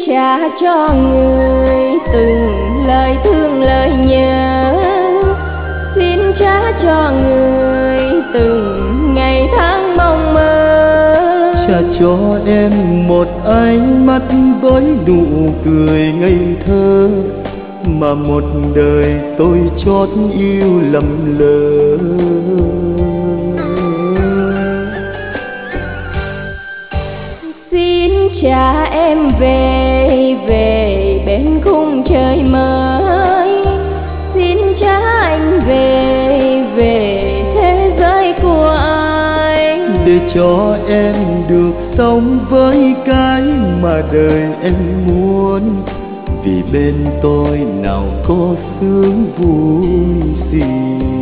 trả cho người từng lời thương lời nhớ, xin trả cho người từng ngày tháng mong mơ. Trả cho em một ánh mắt với nụ cười ngây thơ, mà một đời tôi chót yêu lầm lỡ. Xin trả em về về bên khung trời mới, xin trả anh về về thế giới của anh, để cho em được sống với cái mà đời em muốn. Vì bên tôi nào có sướng vui gì.